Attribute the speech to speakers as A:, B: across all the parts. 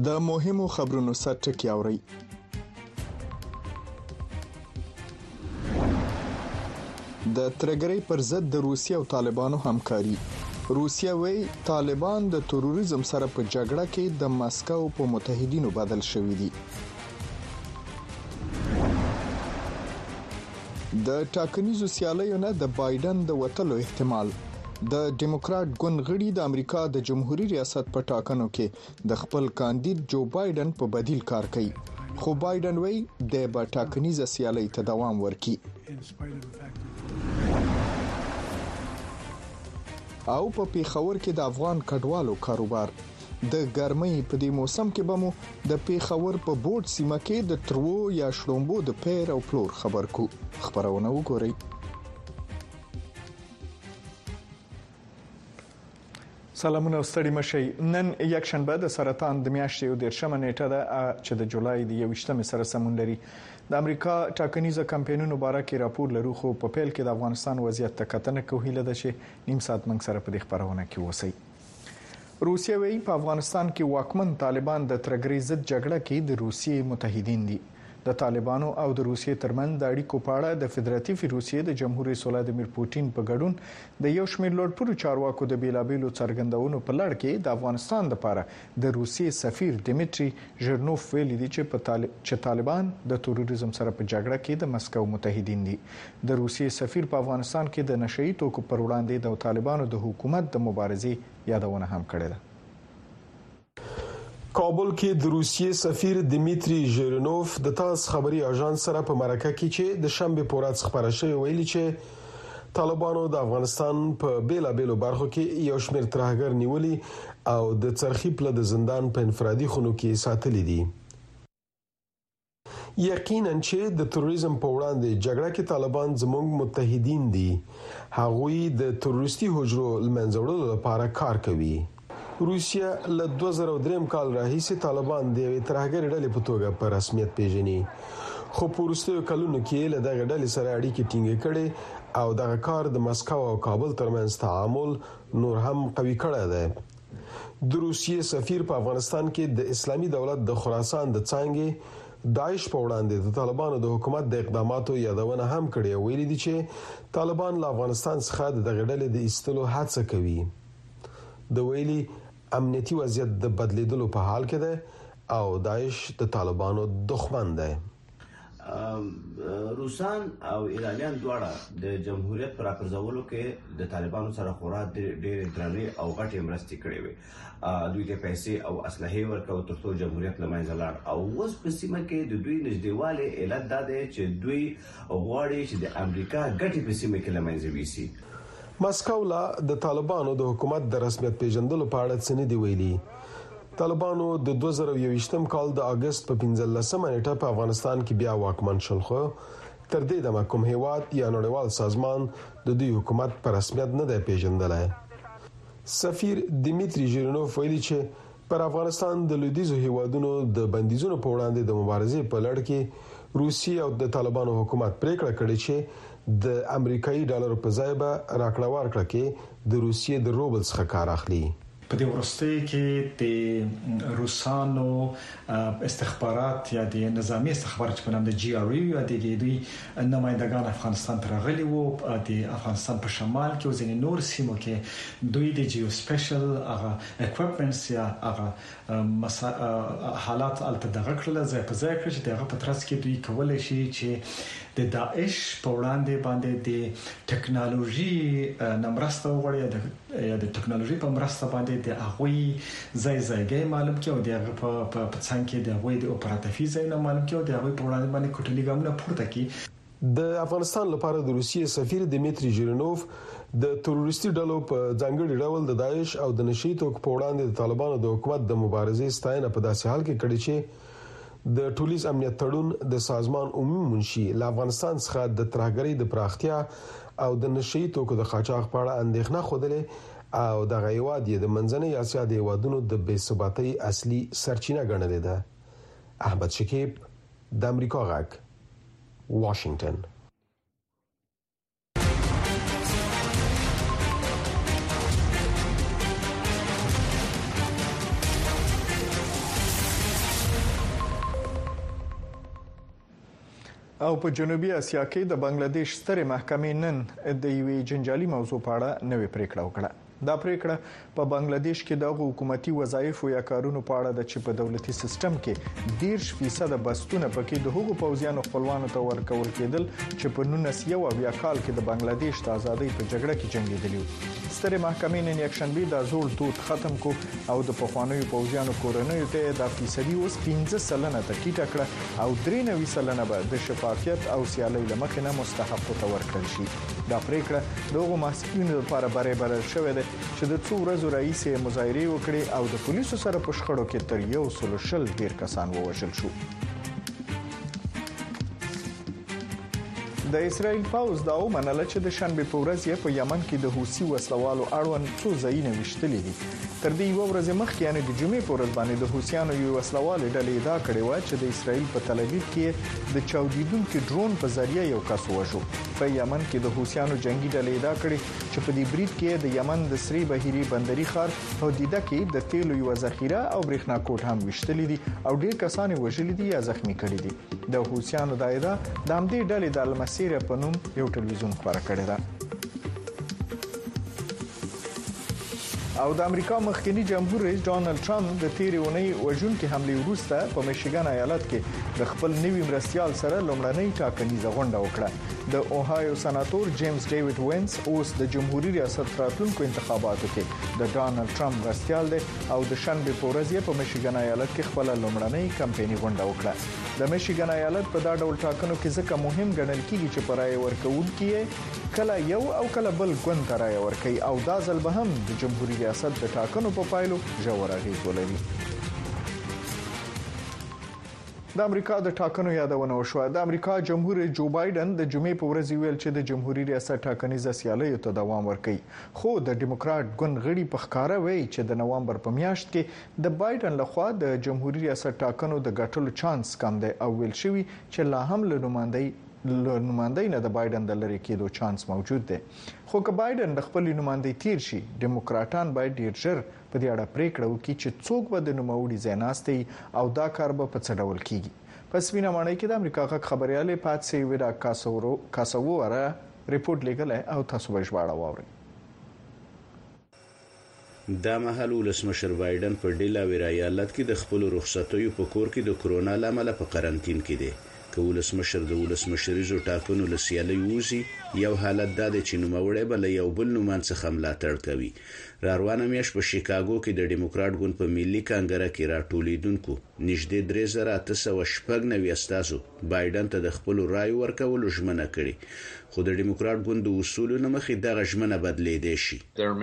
A: د مهمو خبرونو سرټکی اوري. د ترګری پر ضد د روسیې او طالبانو همکاري. روسیه وایي طالبان د تروریزم سره په جګړه کې د مسکو په متحدینو بدل شوي دي. د ټاکنیزو سیالیو نه د بایدن د وټلو احتمال. د ډیموکرات ګوند غړي د امریکا د جمهوریت ریاست په ټاکنو کې د خپل کاندید جو بایدن په بدیل کار کوي، خو بایدن وایي د ټاکنیزه سیالۍ ته دوام ورکړي. او په پیښور کې د افغان کډوالو کاروبار. د ګرمۍ په دې موسم کې به مو د پیښور په بورډ سیمه کې د ترو یا شړومبو د پیر او پلور خبر کو. خبرونه وګورئ. سلامونه او ستړي مشي. نن یک شنبه د سرطان د میاشتې 13 نیټه ده چې د جولای د 21 سره سمون لري. د امریکا ټاکنیزه کمپاینونو باره کې راپور لرو، خو په پیل کې د افغانستان وضعیت ته کتنه کوو. هیله ده چې نیم ساعت موږ سره په دې خبرونه کې اوسئ. روسیه وایي په افغانستان کې واکمن طالبان د ترګری ضد جګړه کې د روسیې متحدین دي. د طالبانو او د روسیې ترمنځ د اړیکو په اړه د فدراتیوي روسیې د جمهور رئیس ولادیمیر پوتین په ګډون د یو شمېر لوړپوړو چارواکو د بیلابېلو څرګندونو په لړ کې د افغانستان لپاره د روسیې سفیر دمیټری ژرنوف ویلي دي چې طالبان د تروریزم سره په جګړه کې د مسکو متحدین دي. د روسیې سفیر په افغانستان کې د نشئی توکو پر وړاندې د طالبانو د حکومت د مبارزې یادونه هم کړې ده.
B: کابل کې د روسیې سفیر دمیټری ژرنوف د تاس خبري اژانس سره په مرکه کې چې د شنبه په ورځ خبره شوې ویلي چې طالبانو د افغانستان په بیلابېلو برخو کې یو شمېر ترهګر نیولي او د څرخي پله د زندان په انفرادي خونو کې ساتلي دي. یقینا چې د تروریزم په وړاندې جګړه کې طالبان زموږ متحدین دي. هغوی د تروریستي حجرو لمنځه وړلو لپاره کار کوي. روسیا له 2003 کال راهیسې طالبان د یوې ترهګرې ډلې په توګه په رسمیت پیژني، خو په وروستیو کلونو کې له دغه ډلې سره اړیکې ټینګې کړي او دغه کار د مسکو او کابل ترمنځ تعامل نور هم قوي کړی دی. د روسیې سفیر په افغانستان کې د اسلامي دولت د خراسان د څانګې داعش په وړاندې د طالبانو د حکومت د اقداماتو یادونه هم کړې او ویلي دي چې طالبان له افغانستان څخه دغه ډلې د ایستلو هڅه کوي. د ویلي امنیتي وضعیت د بدلیدلو په حال کې ده او داعش د طالبانو دښمن دی.
C: روسان او ایرانیان دواړه د جمهوریت پر راپرځولو کې د طالبانو سره خورا ډېر درنې او غټې مرستې کړې وي. دوی ته پیسې او اسلحې ورکوي ترڅو جمهوریت له منځه لاړ، او اوس په سیمه کې د دوی نږدېوالي علت دا دی چې دوی غواړي چې د امریکا ګټې په سیمه کې له منځه ویسي.
B: مسکو لا د طالبانو د حکومت د رسمیت پیژندلو په اړه څه نه دی ویلي. طالبانو د 2021 کال د اگست په 15 نیټه په افغانستان کې بیا واکمن شول، خو تر دې دمه کوم هیواد یا نړیوال سازمان د دوی حکومت په رسمیت نه دی پیژندلی. سفیر دمیټری ژرنوف ویلي چې پر افغانستان د لویدیځو هیوادونو د بندیزونو په وړاندې د مبارزې په لړ کې روسیې او د طالبانو حکومت پریکړه کړې چې د امریکایي ډالر په ځای به راکړه ورکړه کې د روسیې د روبل څخه کار اخلي.
D: په دې وروستي کې د روسانو استخبارات یا د نظامی استخبارات په نام د جی آر یو د دوی نمائندگان افغانستان ته راغلي وو. د افغانستان په شمال کې او ځینې نور سیمو کې دوی د جیو سپیشل هغه اکوپمنټس یا هغه حالات الته دغه کړل ځای په ځای کړ چې دغه په ترڅ کې دوی کولای شي چې د داعش په وړاندې باندې د ټکنالوژي نمرسته وغوړي یا د ټکنالوژي په مرسته باندې د هغوی ځای معلوم کړي او دغه په څنګه کې د هغوی د اپراتیفي ځای نه معلوم کړي او د هغوی په وړاندې باندې کوټلي ګامونه پورته کړي.
B: د افغانستان لپاره د روسیې سفیر دمیټری ژرنوف د تروریستي ډلو په ځانګړي ډول د داعش او د نشئی توکو په وړاندې د طالبانو د حکومت د مبارزې ستاینه په داسې حال کې کړې چې د ټولیز امنیت تړون د سازمان عمومي منشي له افغانستان څخه د ترهګرۍ د پراختیا او د نشئی توکو د قاچاق په اړه اندېښنه خوده او د هیواد د منځنۍ اسیا د هیوادونو د بې ثباتۍ اصلي سرچینه ګڼلې ده. احمد شکیب، د امریکا غږ، واشنگټن.
A: او په جنوبي اسیا کې د بنگلاديش ستره محکمې نن د یوې جنجالي موضوع په اړه نوې پریکړه وکړه. دا پریکړه په بنگلاديش کې د حکومتي وظایفو یا کارونو په اړه د چې په دولتي سیستم کې 10% بستونه پکې د حقوقو پوځیانو خپلوانو ته ورکول کېدل چې په 1991 کال کې د بنگلاديش د ازادۍ په جګړه کې جنگیدلی. ستره محکمې نن یکشنبه د زوړ دود ختم کو او د پخوانیو پوځیانو کورنیو ته د فیصدي اوس 15% ته ټیټه کړه او 93% به د شفافیت او سیالۍ لمخې نه مستحق ته ورکړل شي. دا پریکړه دغه محصولینو لپاره برابر شوې ده چې د څو ورځو راهیسې مظاهرې وکړي او د پولیسو سره په شخړو کې تر 140 ډیر کسان ووژل شو. د اسرائیل پوځ دا ومنله چې د شنبه په ورځ یې په یمن کې د حوثي وسلوالو اړوند څو ځایونه وشتلې دي. تر دې یو ورځ مخکې یعنی د جمعې په ورځ باندې د حوثیانو یو وسلوال ډلې ادعا کړې و چې د اسرائیل په تل ابیب کې د چاودیدونکو ډرون په ذریعہ یو کس وژو. په یمن کې د حوثیانو جنگي ډلې ادعا کړې چې په دې برید کې د یمن د سری بحیري بندري ښار هودیده کې د تیلو یو ذخیره او برېښنا کوټ هم وشتلې دي او ډېر کسان وژل دي یا زخمی کړي دي. د حوثیانو د ادعا د همدې ډلې د المسیره په نوم یو ټلویزیون خبره کړې ده. او د امریکا مخکنی جمهور رئیس ډانلډ ټرمپ د تیرې اونۍ وژونکو حمله وروسته په میشیګن ایالت کې د خپل نوي مرستيال سره لومړنۍ ټاکنیزه غونډه وکړه. د اوهایو سناتور جیمز ډیوډ وینس اوس د جمهوریت ریاست راتلونکو انتخاباتو کې د ډانلډ ټرمپ مرستيال دی او د شنبه په ورځ یې په میشیګن ایالت کې خپل لومړنۍ کمپایني غونډه وکړه. د میشیګن ایالت په دا ډول ټاکنو کې ځکه مهم ګڼل کیږي چې پر رائے ورکوونکي کله یو او کله بل ګوند ته رائے ورکوي او دا ځل به هم د جمهوریت ریاست د ټاکنو په پایلو ژور اغېز ولري. د امریکا د ټاکنو یادونه وشوه. د امریکا جمهور رئیس جو بایدن د جمعې په ورځ ویل چې د جمهوریت ریاست ټاکنیزه سیالیو ته دوام ورکوي. خو د ډیموکرات ګوند غړي په ښکاره وایي چې د نوامبر په میاشت کې د بایدن لخوا د جمهوریت ریاست ټاکنو د ګټلو چانس کم دی او ویل شوی چې لا هم له نمائندۍ نه د بایدن د لری کېدو چانس موجود دی. خو که بایدن د خپل نمائندۍ تیر شي ډیموکراټان باید ډیر ژر په دې اړه پریکړه وکړي چې څوک به د نوموړي ځای ناستي او دا کار به په څه ډول کیږي. په سپینه ماڼۍ کې د امریکا غږ خبريال پاتسي ویرا کاسوورا ریپورت لیکل او تاسو به ژباړه واورئ.
E: دا مهال ولسمشر بایدن په ډیلاویر ایالت کې د خپل رخصتیو په کور کې د کرونا لامل په قرنټین کې دی. که ولسمشر د ولسمشریزو ټاکنو لسیالي ووزي یو حالت دا دی چې نوموړی به له یو بل نومان څخه ملاتړ کوي. راروانه میاشت په شیکاګو کې د ډیموکرات ګوند په ملي کانګره کې راټولیدونکو نږدې 3890 استازو بایدن ته د خپل رائے ورکولو ژمنه کړې. خو د ډیموکرات ګوند د اصولو مخې دغه ژمنه بدلیدای شي.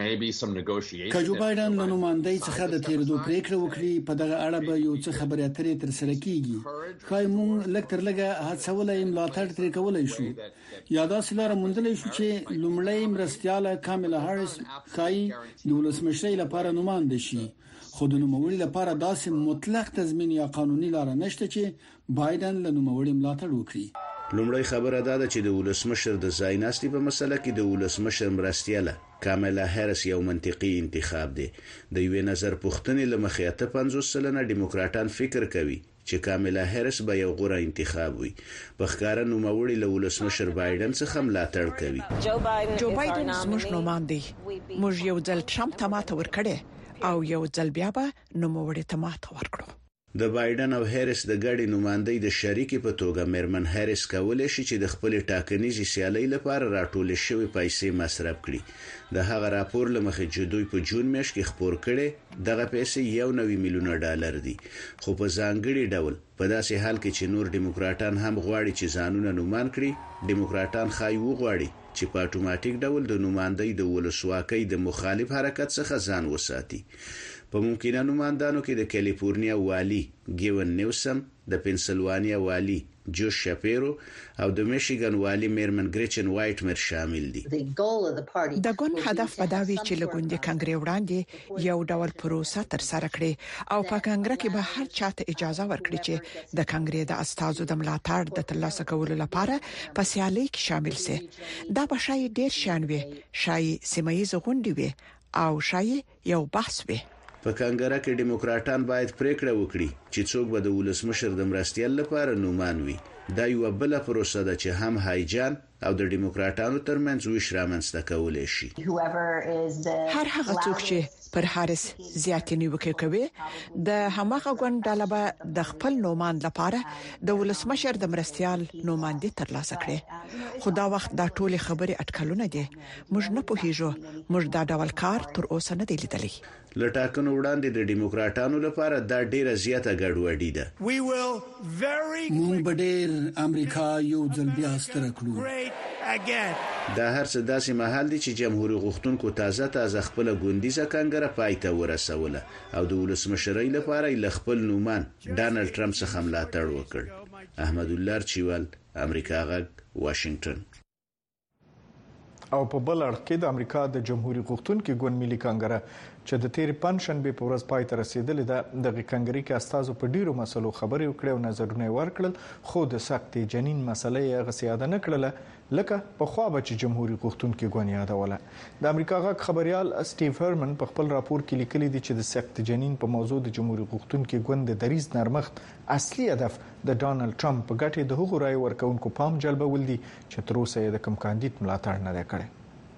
F: که جو بایدن له نمائندۍ څخه د تیرېدو پریکړه وکړي په دغه اړه به یو څه خبرې اترې ترسره کیږي. خای مونږ لږ تر لږه هڅولای ملاتړ ترې کولای شو یا داسې لاره موندلای شو چې لومړی مرستياله کاملا هاریس خای د ولسمشرۍ لپاره نماینده شي. خو د نوموړي لپاره داسې مطلق تضمین یا قانوني لاره نشته چې بایدن له نوموړي ملاتړ وکړي.
E: لومړی خبره دا ده چې د ولسمشر د ځایناستي په مسله کې د ولسمشر مرستياله کاملا هاریس یو منطقي انتخاب دی. د یو نظر پوښتنې لمخې 50% ډیموکراټان فکر کوي چې کاملا هاریس به یو غوره انتخاب وي. په ښکاره نوموړي له ولسمشر بایدن څخه ملاتړ کوي.
G: جو بایدن زموږ نوماندی موږ یو ځل ټرمپ ته ماته ورکړې او یو ځل بیا به نوموړي ته ماته ورکړو.
E: د بایدن او هاریس د ګډي نمائندۍ د شریکې په توګه میرمن هاریس کولای شي چې د خپل ټاکنیزي سیالۍ لپاره راټول شوی پیسې مصرف کړي. د هغه راپور لمخې چې دوی په جون میاشت کې خبر کړي دغه پیسې $1 میلیون دي. خو په ځانګړي ډول په داسې حال کې چې نور ډیموکراټان هم غواړي چې ځانونه نومان کړي ډیموکراټان خای وغواړي چې په اتوماتیک ډول د نمائندۍ د ولسواکۍ د مخالف حرکت څخه ځان وساتي. په ممکنه نمائندانو کې د کالیفورنیا والی ګیون نیوسم، د پنسلوانیا والی جوش شاپیرو او د میشیګن والی میرمن ګریچن وایټمر شامل دي.
G: د ګوند هدف بداوی چې لګوندې کانګرې وړاندې یو ډول پروسه تر سره کړي او په کانګره کې به هر چاته اجازه ورکړي چې د کانګرې د استازو د ملاتړ د ترلاسه کولو لپاره په سیالۍ کې شامل شي. دا به شای ډیر شان وي، شای سیمایي غونډې وي او شای یو بحث وي.
E: په کانګره کې ډیموکراټان باید پریکړه وکړي چې څوک به د ولسمشر د مرستيال لپاره نومان وي. دا یو بل پروسه ده چې هم هایجان او د دیموکراتانو ترمنځ ویش رامنځته کولای شي.
G: هر هغه څوک چې پر هارس زیاتې نیوکه کوي د هماغه ګوند ډلبه د خپل نومان لپاره د ولسمشر د مرستيال نوماندي ترلاسه کړي. خو دا وخت دا ټول خبرې اټکلونه دي. موږ نه پوهیږو، موږ دا ډول کار تر اوسه نه دی لیدلی.
E: لټاکنو وړاندې د دیموکراتانو لپاره دا ډیره زیاته ګډوډي ده.
F: موږ به ډېر امریکا یو ځل بیا ستر کړو.
E: دا هر څه داسې مهال دي چې جمهوریت غوښتونکو تازه خپل ګوندیزه کنګره پایته ورسوله او د ولسمشرۍ لپاره ل خپل نومان ډانلډ ټرمپ څخه ملاتړ وکړ. احمد الله چوال، امریکا غږ، واشنگټن.
A: او په بل اړخ کې د امریکا د جمهوریت غوښتونکو ګوند ملي کنګره چې د تیر پنځشنبه په ورځ پای ته رسیدلې ده د کنګرې کې استازو په ډیرو مسلو خبرې وکړې او نظرونه ورکړل، خو د سخت جنین مسلې یې غسیاده نه کړله لکه په خوا به چې جمهوریت غوښتونکو ګوند یادوله. د امریکا غږ خبريال سټیو هرمن په خپل راپور کې لیکلي دي چې د سخت جنین په موضوع د جمهوریت غوښتونکو ګوند د دریز نرمښت اصلي هدف د ډانلډ ټرمپ په ګټه د هغو رای ورکونکو پام جلبول دي چې تر اوسه د کم کاندید ملاتړ نه کړي.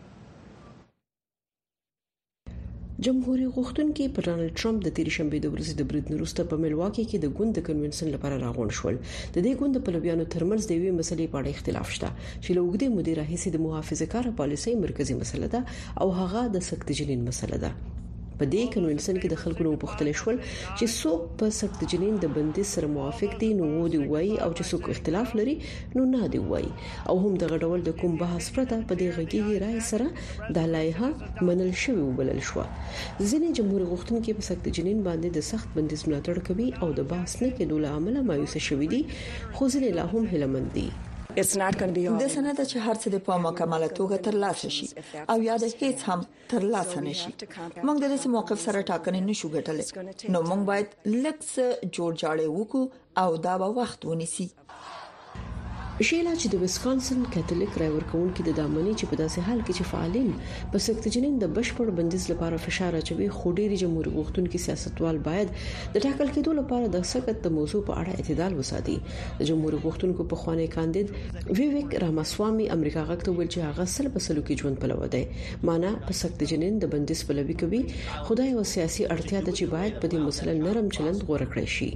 H: جمهوریت غوښتونکي په ډانلډ ټرمپ د تیر شنبه د ورځې د برید وروسته په ملواکی کې د ګوند د کنونسن لپاره راغون شول. د دې ګوند په لوبيانو ترمنځ د یوې مسلې په اړه اختلاف شته چې له وګړي مدیر راهیسې د محافظه‌کار پالیسۍ مرکزی مسله ده او هغه د سخت جنین مسله ده. په دې کنونسن کې د خلکو نو پوښتنه شول چې څوک په سخت جنین د بندي سره موافق دي نو دی وای او چې څوک اختلاف لري نو نه دی وای او هم د غډول د کوم بحث پرته په دې غږیږي رائے سره د لایحه منل شوی وبلل شو. ځینې جمهوریت غوښتونکي په سخت جنین باندې د سخت بندیز ملاتړ کوي او د بحث نه کېدو له امله مایوس شوي دي، خو ځینې لا هم هیلمند دي.
I: د سند چې هر څه په مکمله توګه ترلاسه شي او یا د هیڅ هم ترلاسه نشي. موږ د دې موقف سره ټاکنې نشو ګټلې، نو موږ باید لکه جوړ جاړې وکړو او دا به وخت ونیسي.
H: شیلا چې د ویسکانسن کاتولیک رای ورکوونکي د دامنې چې په داسې حال کې چې فعالین په سخت جنین د بشپړ بندیز لپاره فشار اچوي، خو ډېری جمهوریت غوښتونکي سیاستوال باید د ټاکل کېدو لپاره د سخت د موضوع په اړه اعتدال وساتي. د جمهوریت غوښتونکو په خوانی کاندید ویویک راماسوامي امریکا غږ ته ویل چې هغه سل په سلو کې ژوند پلو دی، معنا په سخت جنین د بندیز پلوي کوي. خدای او سیاسي اړتیا ته چې باید په دې مسله نرم چلند غوړه کړی شي.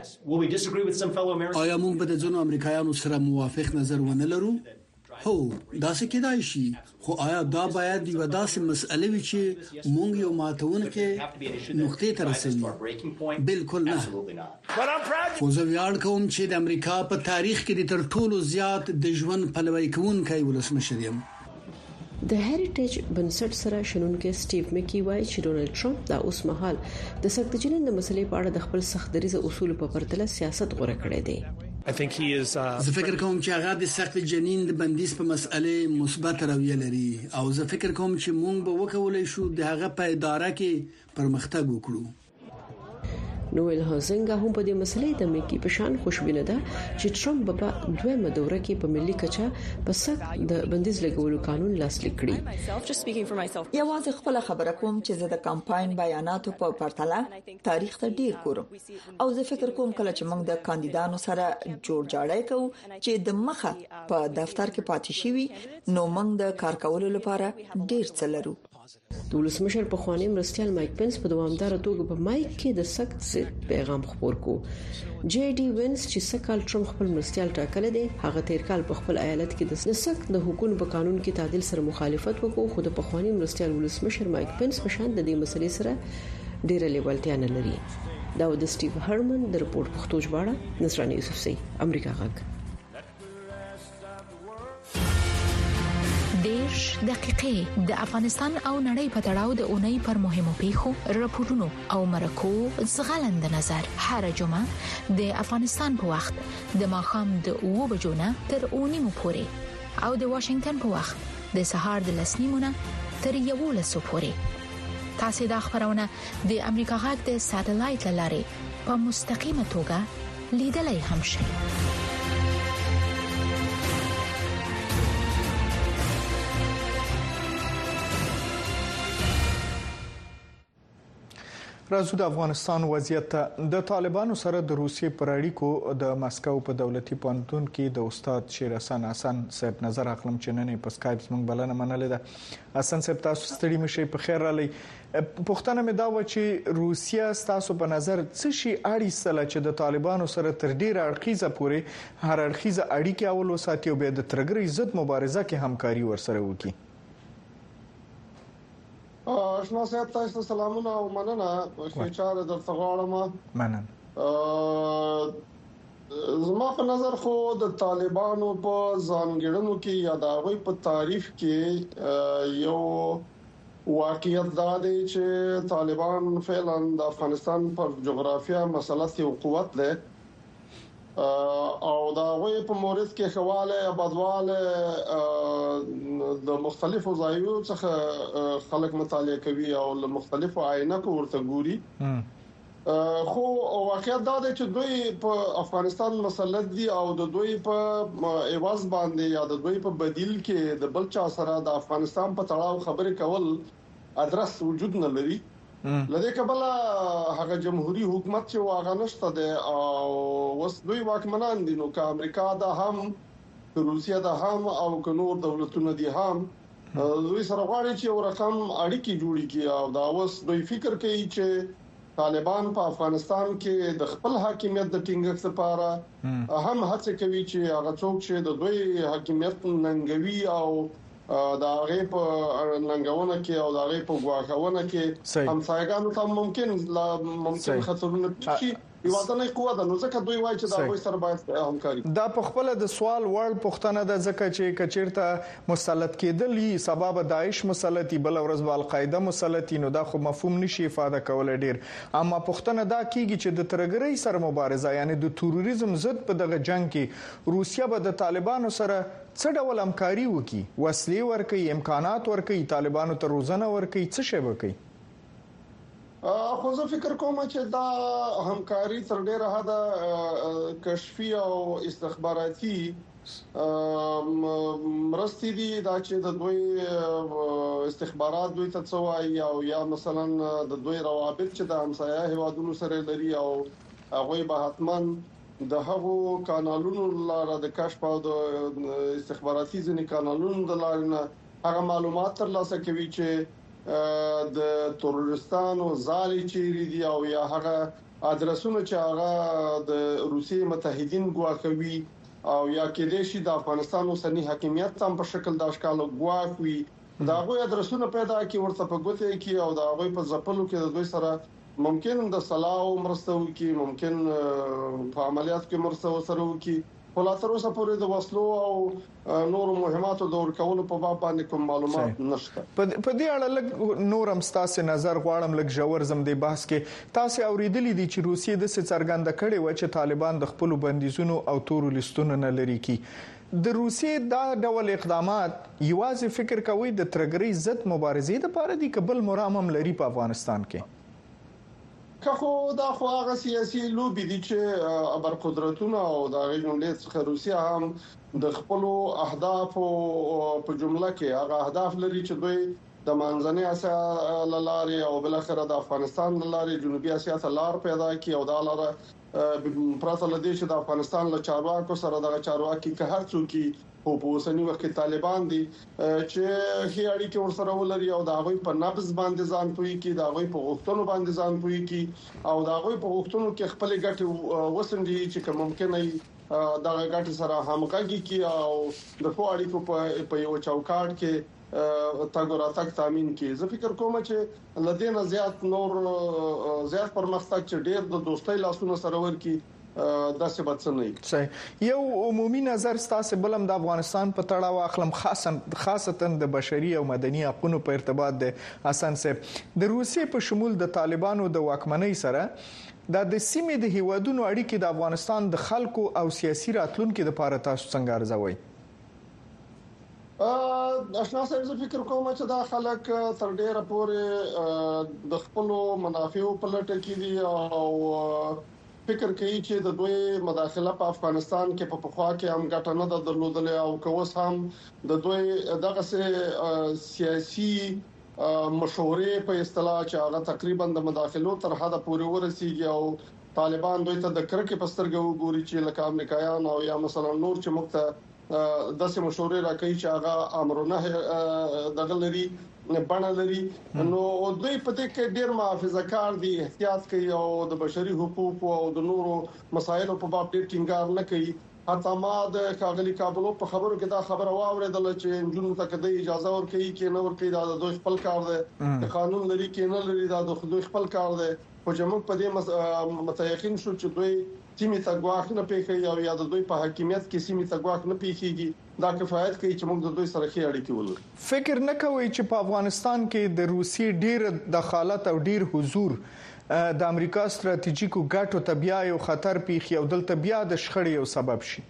F: آیا موږ به د ځینو امریکایانو سره موافق نظر ونه لرو؟ هو، دا څه کېدای شي، خو آیا دا باید یو داسې مسئله وي چې موږ یو ماتونکې نقطې ته رسوي؟ بالکل نه. خو زه ویاړ کوم چې د امریکا په تاریخ کې د تر ټولو زیات د ژوند پلوي کوونکی ولسمشر یم.
H: د هریټیج بنسټ سره شنونکو سټیو مکی وایي چې ډونلډ ټرمپ دا اوس مهال د سخت جنین د مسلې په اړه د خپل سخت دریزه اصول په پرتله سیاست غوړه کړی دی.
F: زه فکر کوم چې هغه د سخت جنین د بندیز په مسأله مثبت رویه لري او زه فکر کوم چې موږ به وکولای شو د هغه په اداره کې پرمختګ وکړو.
H: نویل هازنګ هم په دې مسلې د مکی په شان خوشبینه ده چې ټرمپ په دویمه دوره کې په ملي کچه په سخت د بندیز لګولو قانون لاسلیک کړي.
I: یوازې خپل خبره کوم چې زه د کمپاین بیاناتو په پرتله تاریخ ته ډیر ګورم او زه فکر کوم کله چې موږ د کاندیدانو سره جوړ جاړی کوو چې د مخه په دفتر کې پاتې شي نو موږ د کار کولو لپاره ډیر څه لرو.
H: د ولسمشر په خوانی مرستيال مایک پنس په دوامدار توګه په مایک کې د سخت ضد پیغام خپور کو. جی ډي وینس چې سکهال ټرمپ خپل مرستيال ټاکل دي، هغه تیر کال په خپل ایالت کې د سخت د حکومت په قانون کې تعدیل سره مخالفت وکړو، خو د خوانی مرستيال ولسمشر مایک پنس په شان د دې مسلې سره ډیره لیوالتیا نه لري. دا د سټیو هرمن د رپورت پښتو ژباړه نصراني یوسفزئی، امریکا غږ.
J: 10 دقیقې د افغانستان او نړۍ په تړاو د اونۍ پر مهمو پیښو، راپورونو او مرکو زغلند نظر هر جمعه د افغانستان په وخت د ماښام د 2 بجو نه تر 9 پورې او د واشنگټن په وخت د سهار د 10 نیمو نه تر 11 پورې. تاسو د خبرونه د امریکا غږ د ساتلایت لارې په مستقیمه توګه لیدلای هم شئ.
A: راځو د افغانستان وضعیت د طالبانو سره د روسیې پر اړیکو د مسکو په دولتي پوهنتون کې د استاد شیر حسن صاحب نظر اخلم چې نن په اسکایپ زموږ بلنه منلې ده. حسن صاحب تاسو ستړي مشي په خیر رالی. پښتنه مې دا و چې روسیا ستاسو په نظر څه شي اړ ایستله چې د طالبانو سره تر ډیره اړخیزه پورې هر اړخیزه اړیکې اول وساتي او بیا د ترګرۍ ضد مبارزه کې همکاري ورسره وکړي.
K: آشنا صاحب تاسو سلامونه او مننه چې چاره درته غواړم.
A: مننه.
K: زما په نظر خو د طالبانو په ځانګړنو کې یا د هغوی په تعریف کې یو واقعیت دا دی چې طالبان فعلا د افغانستان پر جغرافیه مسله یو قوت ده او دا غوي په مورث کې خواله بدواله د مختلفو ځایونو څخه خلک مطالعه کوي او له مختلفو عینکو ورته ګوري. خو واقعیت دا دی چې دوی په افغانستان مسلط دي او د دوی په ایواز باندې یا د دوی په بدیل کې د بل چا سره د افغانستان په تړاو خبرې کول ادرس وجود نه لري. لدې کبله هغه جمهوریت حکومت چې واغ نشته ده او وس دوی واکمنان دي نو که امریکا دا هم روسیا دا هم او که نور دولتونه دي هم دوی سره غواړي چې یو رقم اړیکې جوړي کړي او دا وس دوی فکر کوي چې طالبان په افغانستان کې د خپل حاکمیت د ټینګښت لپاره هم هڅه کوي چې هغه څوک چې د دوی حاکمیت ننګوي او دا غي په لنګونه کې او دا غي په غواخونه کې همسایګانو ته ممکن خطرونه شي یو ځنه قوت نو ځکه دوی وایي چې دا وایي سره باید همکاري.
A: دا په خپل د سوال وړ پښتنه د ځکه چې کچیرته مسلط کېدلی سبب داعش مسلطي بل ورځ القاعده مسلطي نو دا خو مفهوم نشي ifade کول ډیر اما پښتنه دا کیږي چې د ترګرۍ سره مبارزه یعنی د تروریزم ضد په دغه جنگ کې روسیا به د طالبانو سره څه ډول همکاري وکړي وسلې ورکړي امکانات ورکړي طالبانو ته روزنه ورکړي څه شی وکړي.
K: خو زه فکر کوم چې دا همکاري تر ډیره حد کشفي او استخباراتي مرستې دي دا چې د دوی استخبارات دوی ته څوای او یا مثلا د دوی روابط چې د همسایه هیوادونو سره لري او هغه به حتمن د هغو کانالونو لاره د کشف او د استخباراتي ځینې کانالونو د لارې هغه معلومات ترلاسه کوي چې د تروریستانو ځالې چیرې دي او یا هغه ادرسونه چې هغه د روسیې متحدین ګواښوي او یا کېدې شي د افغانستان اوسنی حاکمیت هم په شکل د اشکال ګواښوي دا غوي ادرسونه پیدا کی ورته په ګوته کې او دا غوي په ځپلو کې د دوی سره ممکن د صلاح مرسته وکي ممکن په عملیات کې مرسته سره وکي ولا تر اوسه پورې د وسلو او نور مهماتو د ورکولو په باب باندې کوم معلومات نشته.
A: په دې اړه لږ نورم ستاسو نظر غواړم لږ ژور زم دی بحث کې تاسو اوریدلی دي چې روسیې د څرګنده کړي و چې طالبان د خپل بندیزونو او تورو لیستونو نه لري کی د روسیې دا ډول اقدامات یوازې فکر کوي د ترګرۍ ضد مبارزې لپاره دي کبل مرامم لري په افغانستان کې.
K: خو دا خو هغه سیاسي لوبي دي چې ابر قدرتونه او د غونډې څخه روسیا هم د خپل اهداف په جمله کې هغه اهداف لري چې دوی د منځنۍ اسیا لارې او بل اخر د افغانستان لارې جنوبي اسیا ته لار پیدا کی او دا لار پراته لدی چې د افغانستان له چارواکو سره د چارواکي که هر څوک په اوسنی وخت کې طالبان دي چې هي اړیکې ورسره ولري او دا غوي په نبض باندې ځان پوي کی دا غوي په غوښتنو باندې ځان پوي کی او دا غوي په غوښتنو کې خپل ګټه وسندي چې ممکن نه دا ګټه سره همغږي کی او د خو اړیکو په یو چوکاټ کې تاګور اتاک تامین کی. زه فکر کوم چې لدین زیات نور زیات پرمختګ چې ډیر د دوستۍ لاسونو سره ورکی دا څه بد څه نه.
A: صحیح. یو عمومي نظر ستاسو بلم د افغانستان په تړاو اخلم خاصتا د بشري او مدني حقوقو په ارتباط د حسن صاحب د روسیې په شمول د طالبانو د واکمنۍ سره د سیمې د هیوادونو اړیکې د افغانستان د خلکو او سیاسي راتلونکو لپاره تاسو څنګه ارزوي؟
K: آشنا صاحب زه فکر کوم چې دا خلک تر ډیره پورې د خپل منافعو په لټه کې دي او فکر کوي چې د دوی مداخله په افغانستان کې په پخوا کې هم ګټه نه درلودلې او کوس هم د دوی دغه سیاسي مشورې په اصطلاح چې هغه تقریبا د مداخلو تر حده پورې ورسیږي او طالبان دوی ته د کرکې پسترګو وګوري چې لکه امریکایان او یا مثلا نور چې موږ ته داسې مشورې راکړي چې هغه امرونه دغه لري بڼه لري نو دوی په دې کې ډېر محافظه‌کار دي احتیاط کوي او د بشري حقوقو او د نورو مسایلو په باب ډېر ټینګار نه کوي. حتی ما د کاغلی کابلو په خبرو کې دا خبره واوریدل چې جنونو ته د اجازه ورکړي کې نه ورکړي دا د خپل کار دی قانون لري کې نه لري دا د خپل کار دی خو چې موږ په دې متيقن شو چې دوی سیمه تګواخ نه پیخي او یا د دوی په حاکمیت کې سیمه تګواخ نه پیخيږي دا کفایت کوي چې موږ د دوی سره ښه اړیکې ولرو.
A: فکر نه کوي چې په افغانستان کې د روسي ډیر دخالت او ډیر حضور د امریکا ستراتیژیکو ګټو ته بیا یو خطر پیخي او دلته بیا د شخړې یو سبب شي؟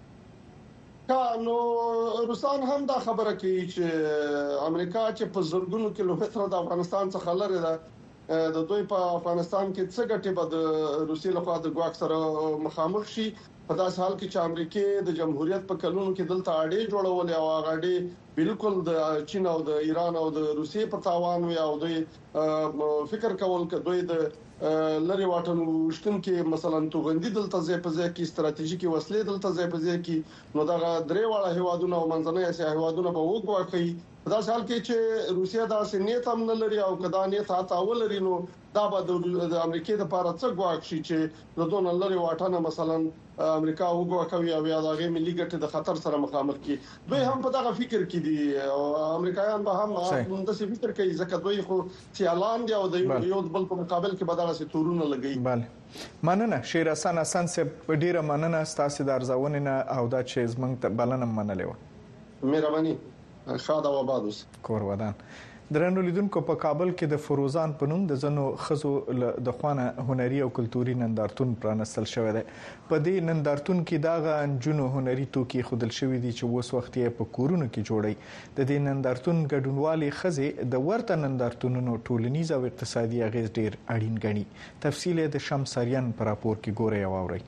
K: نو روسان هم دا خبره کوي چې امریکا چې په زرګونو کیلومتره د افغانستان څخه لري ده د دوی په افغانستان کې څه ګټه به د روسي لخوا د ګواښ سره مخامخ شي په داس حال کې چې امریکا د جمهوریت په کلونو کې دلته اړې جوړولې او هغه اړې بالکل د چین او د ایران او د روسي په تاوان وي او دوی فکر کول چې دوی د لری واټن وشتون کې مثلا توغندي دلته ځای په ځای کې ستراتیژیکي وسلې دلته ځای په ځای کې نو دا درې واړه هیوادونه او منځنۍ اسیا هیوادونه به وګواکي دا حال کې چې روسیا دا سنیت هم نه لري او کدا نیت هاته لري نو دا به د امریکا لپاره څه ګواښ شي چې د دون لری واټن مثلا امریکا وګواکوي او یا د ملي ګټې د خطر سره مخامخ کی دوی هم په دغه فکر کې دي او امریکایان به هم د څه فکر کوي ځکه دوی خو چې اعلان دی او د یو بل په مقابل کې بدله سي تورونه لګي.
A: bale مننه شیر حسن صاحب ډیره مننه ستاسو د ارزونې نه او دا چې زمنګ ته بلنه منلې و.
K: مهرباني خاطر و بادوس
A: کور ودان درنو لیدونکو په کابل کې د فروزان په نوم د زنو خزو د خوانه هنري او کلتوري نندارتون پرانستل شوی دی. په دې نندارتون کې دا غنجونو هنري توکي خودل شوی دي چې اوس وخت یې په کورونو کې جوړي. د دې نندارتون ګډونوالي خزه د ورته نندارتونونو ټولنیز او اقتصادي اغیز ډیر اړین ګڼي. تفصیل د شمساریان پر راپور کې ګوري او اوري.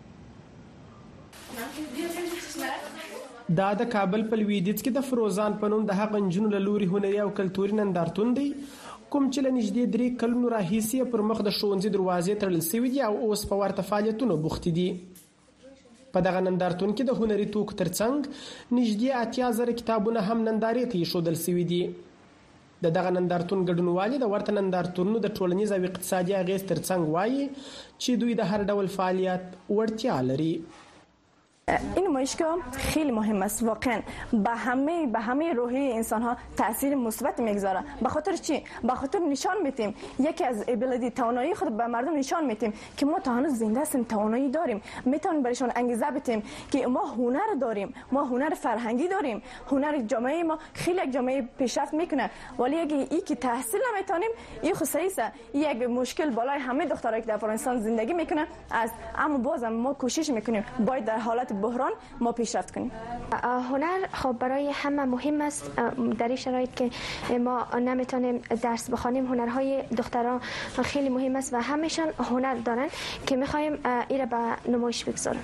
L: دا د کابل په لویدیځ کې د فروزان په نوم د هغه نجونو له لوري هنري او کلتوري نندارتون دی کوم چې له نږدې 3 کلونو راهیسې پر مخ د ښوونځي دروازې تړل شوې دي او اوس په ورته فعالیتونو بوخت دي. په دغه نندارتون کې د هنري توکو ترڅنګ نږدې 80,000 کتابونه هم نندارې ته ایښودل شوي دي. د دغه نندارتون ګډونوالي د ورته نندارتونونو د ټولنیز او اقتصادي اغیز ترڅنګ وایي چې دوی د هر ډول فعالیت وړتیا لري.
M: این نمایشگاه خیلی مهم است واقعا به همه روحی انسان ها تاثیر مثبت میگذاره. به خاطر چی؟ به خاطر نشان میتیم یکی از ابیلیتی توانایی خود به مردم نشان میتیم که ما تا هنوز زنده هستیم توانایی داریم میتونیم برایشان انگیزه بدیم که ما هنر داریم ما هنر فرهنگی داریم هنر جامعه ما خیلی یک جامعه پیشرفت میکنه ولی اگه ای که تحصیل نمیتونیم این خصوصیه یک مشکل بالای همه دخترایی که در افغانستان زندگی میکنه از اما بازم ما کوشش میکنیم باید در حالت بحران ما پیشرفت کنیم.
N: هنر خب برای همه مهم است در این شرایط که ما نمیتونیم درس بخوانیم هنرهای دختران خیلی مهم است و همشان هنر دارن که میخوایم این به نمایش بگذاریم.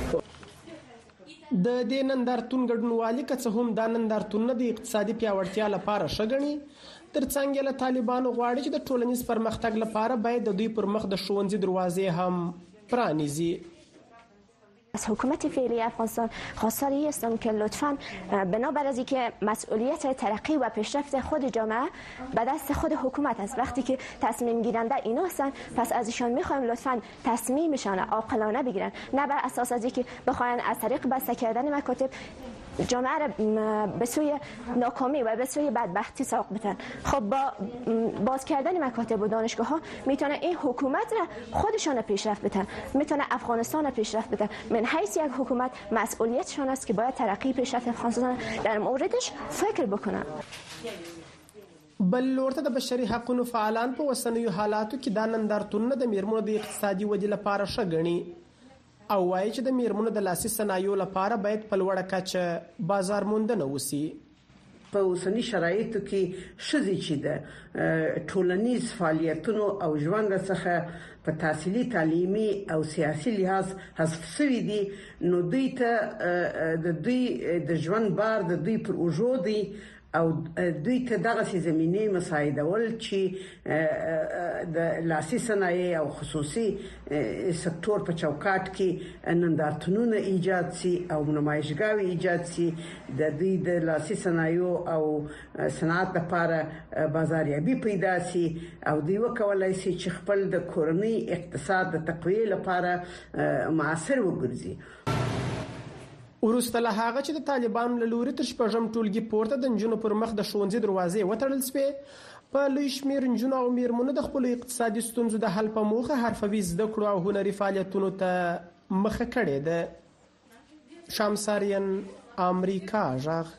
L: د دې نندارتون ګډونوالي که څه هم دا نندارتونونه د اقتصادي پیاوړتیا لپاره شګني ترڅنګ له طالبانو غواړي چې د ټولنیز پرمختګ لپاره باید د دوی پر مخ د ښوونځي دروازې هم پرانیزي.
N: از حکومت فعلی افغانستان خواستار هستم که لطفاً بنابر از اینکه مسئولیت ترقی و پیشرفت خود جامعه به دست خود حکومت است وقتی که تصمیم گیرنده اینا هستن پس از ایشان میخوایم لطفاً تصمیمشان عاقلانه بگیرن نه بر اساس از اینکه بخواین از طریق بسته کردن مکاتب جامعه را به سوی ناکامی و به سوی بدبختی ساق بدن. خب با باز کردن مکاتب و دانشگاه ها میتونه این حکومت را خودشان پیشرفت بدن میتونه افغانستان را پیشرفت بدن. من حیث یک حکومت مسئولیتشان است که باید ترقی پیشرفت افغانستان در موردش فکر بکنن.
L: بل ورته د بشري حقوقو فعالان په وسنیو حالاتو کې د نندارتونونو د میرمنو د اقتصادي ودې لپاره شګني او وایي چې د میرمنو د لاسي صنایعو لپاره باید په لوړه کچه بازار موندنه وسی.
O: په اوسنی شرایطو کې شذې چې د ټولنیز فعالیتونو او ژوند څخه په تحصیلي تعلیمي او سیاسي لحاظ حذف شوي دي نو دوی ته د دوی د ژوند بار د دوی پر اوجو دی او دوی ته دغه زميني مساعدول چې د لاسي صنایع او خصوصي سکتور په چوکاټ کې نندارتونونه ایجاد سي او نمایشګاوي ایجاد سي د دوی د لاسي صنایع او صنعت لپاره بازاریابي پیدا سي او دوی وکولای سي چې خپل د کورنۍ اقتصاد د تقویه لپاره معاصر وګرځي.
L: ورسته له هغه چې د طالبانو له لوري تر شپږم ټولګي پورته د نجونو پر مخ د ښوونځي دروازې وتړل شوې په لوی شمېر نجونو او میرمنو د خپل اقتصادي ستونزو د حل په موخه حرفوي زده کړو او هنري فعالیتونو ته مخه کړې ده. شامساریان امریکا ژغ.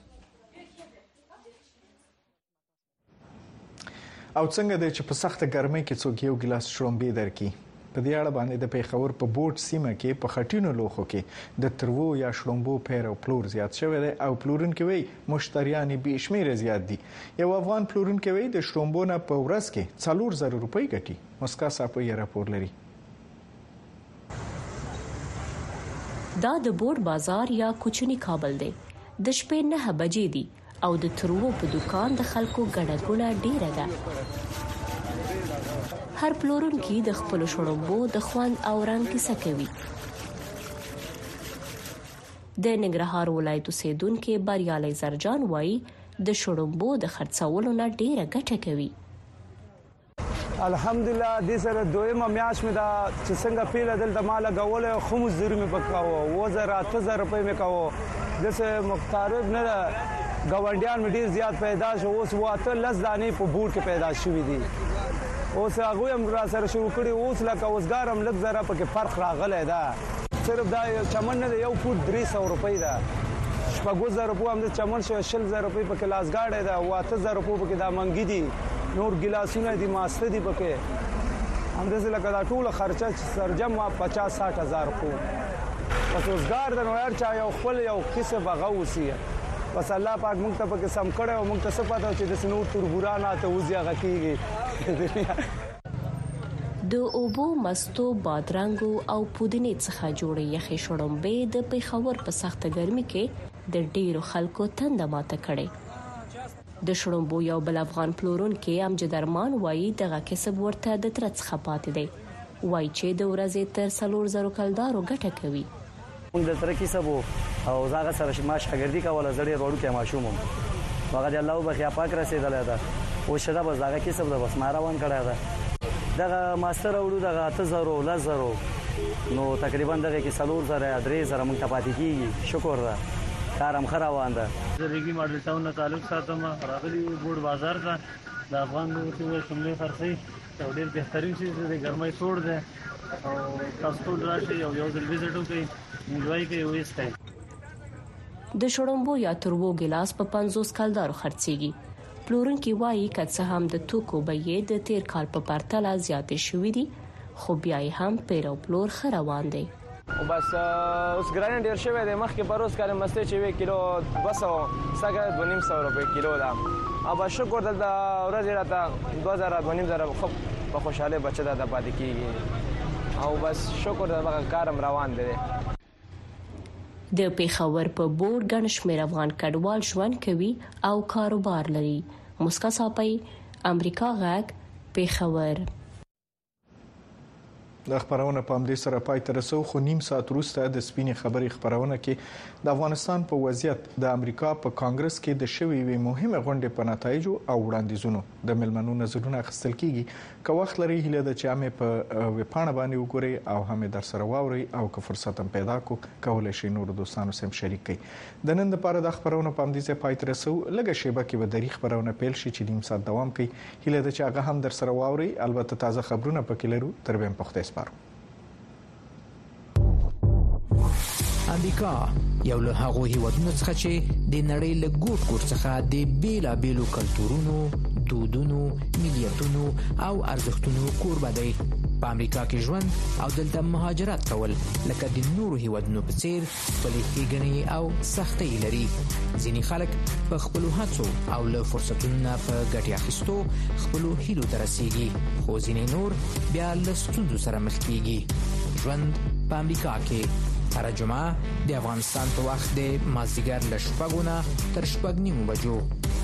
A: او څنګه د چې په سخته ګرمۍ کې څوک یو ګلاس شړومبې درکې په دې اړه باندې د پیښور په بوټ سیمه کې په خټینو لوخو کې د ترو یا شړومبو پیر او پلور زیات شوی دی او پلورونکو وی مشتریان به شمیر زیات دي. یو افغان پلورونکو وی د شړومبو نه په ورځ کې 4000 روپۍ ګټي. مسکا صاحب یې راپور لري.
H: دا د بوټ بازار یا کوچنی کابل دی. د شپې 9 بجې دي او د ترو په دکان د خلکو ګڼه ګوڼه ډیره ده. هر پلورونکي د خپل شړومبو د خوند او رنګ کیسه کوي. د ننګرهار ولایت اوسیدونکو بریالي زرجان وایي د شړومبو د خرڅولو نه ډیره ګټه کوي.
P: الحمدلله د سره دویمه میاش مې دا چې څنګه پیله دلته مال غول خو مزدور مې پکاو 2000 روپۍ مې کاوه دسه مختارب نه غونډیان مې ډیر زیات پیدا شو. اوس واته لز دانې په بوټ کې پیدا شوې دي. اوس هغه هم را سره شروع کړي. اوس لکه اوسګار هم لږ زره پکې فرق راغلی دا صرف دا چمن نه یو فوټ 300 روپۍ ده. شپږ روپۍ هم د چمن شو 60 روپۍ پکې لاسګاډه ده 8000 روپۍ پکې دا منګي دي نور ګلاسونه دي ماسته دي پکې هم د لکه دا ټول خرچه سرجم 50-60 هزار روپۍ بس اوسګار د نوړ چا یو خپل یو کیسه بغوسی بس الله پاک موږ ته پکې سم کړو او موږ ته څه پاتو چې د سنور تربورانه ته وځي غکیږي.
H: د اوبو مستو بادرنګو او پودینې څخه جوړې یخې شړومبې د پیښور په سخته ګرمي کې د ډیرو خلکو تنده ماته کړې. د شړومبو یو بل افغان پلورونکو امجد ارمان وایي دغه کسب ورته د تر څخه پاتې دی. وایي چې د ورځې تر 4000 کلدارو ګټه کوي.
Q: موږ د ترکی سبو او زاغه سره ما شاګردي کوله زړې وړو کې ماشوم هغه د الله بخیا پاک رسیدل ده او شته به زاغه کې سب د بس ما روان کړه ده دغه ماستر وړو دغه 8000 لزرو نو تقریبا دغه کې 4000 3000 موږ ته پاتې کیږي. شکر ده کارم خروان ده.
R: زرګي ماډل ټاون نه تعلق ساتم راغلي بوټ بازار ته د افغان نوټي شملې خرڅي او ډېر بهترین شي د ګرمۍ سوړ ده او تاسو ټول راشي او یو ځل وزټ وکړئ انجوای کوي وېستای.
H: د شړومبو یا ترو ګلاس په 50 کلدارو خرڅيږي. پلورونکي وایي کڅه هم د توکو بیې د تیر کال په پرتله زیاتې شوې دي خو بیا هم پیرو پلور خروان دي.
S: او بس اوس ګران ډیر شوی دی. مخکې پروس کال مسته چې وی کیلو 200 سګه 2500 روپے کیلو دا. ابا شکر د ورځې راته 2000 خو په خوشاله بچی دا پاتې کیږي او بس شکر د کارم روان دي.
H: د پیښور په بور ګڼ شمېر افغان کډوال ژوند کوي او کاروبار لري. مسکا صاحب امریکا غاګ پیښور.
A: د خبرونه په امر سره پای ته رسو خو نیم ساعت وروسته د سپینې خبري خبرونه کې د افغانستان په وضعیت د امریکا په کانګرس کې د شوی وی مهمه غونډه په نتایجو او وړاندیزونو د ملمنو نظرونه اخیستل کیږي. که وخت لري هله د چامه په وپانه باندې وګوري او هم در سره واوري او که فرصت هم پیدا کولای شي نور دوستانو سم شریک کړي. د نن لپاره د خبرونه په امر سره پای ته رسو لږه شیبه کې به د خبرونه پیل شي چې نیم ساعت دوام کوي. هله د چاغه هم در سره واوري البته تازه خبرونه پکې لرو تر بهم پخته
T: امریکا یو له هغو هیوادونو څخه چې د نړۍ له ګوټ ګوټ څخه د بیلابیلو کلتورونو، دودونو، ملیتونو او ارزښتونو کوربه دی. په امریکا کې ژوند او دلته مهاجرت کول لکه د نورو هیوادونو په څیر خپلې ښېګڼې او سختۍ لري. ځینې خلک په خپلو هڅو او له فرصتونو نه په ګټې اخیستو خپلو هیلو ته رسیږي خو ځینې نور بیا له ستونزو سره مخ کیږي. ژوند په امریکا کې هر جمعه د افغانستان په وخت د مازدیګر له 6 تر 6:30 بجو